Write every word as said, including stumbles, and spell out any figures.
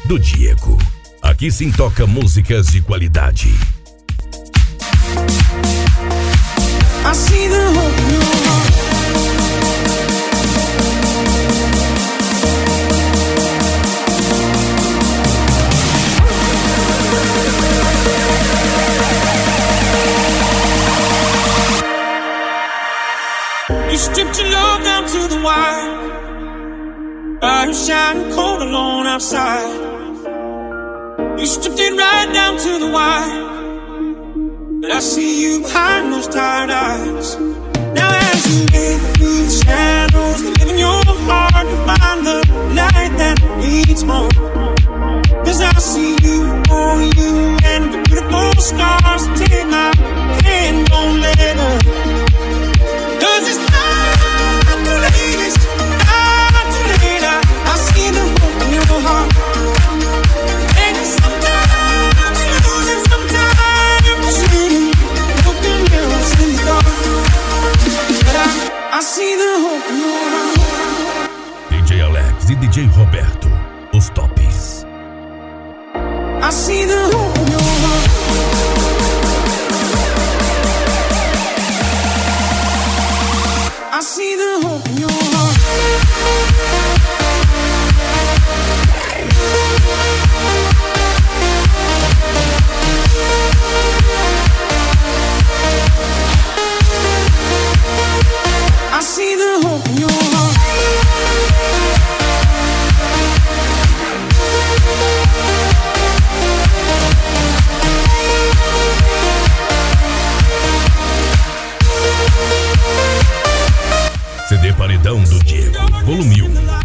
do Diego. Aqui sim toca músicas de qualidade. I see the hope in your heart. You stripped your love down to the wire. Fire shining cold alone outside. You stripped it right down to the wire. But I see you behind those tired eyes. Now as you wade through the shadows, live in your heart to find the light that leads home. Cause I see you for you and the beautiful stars. Take my hand, don't let up. Cause it's not too late, it's not too late. I, I see the hope in your heart. And sometimes you lose and sometimes you broken mirrors in the dark. But I, I see the hope in your heart. D J Alex e D J Roberto, os tops. I see the hope in your heart. I see the hope in your heart. I see the hope in your heart. C D Paredão do Diego, volume um.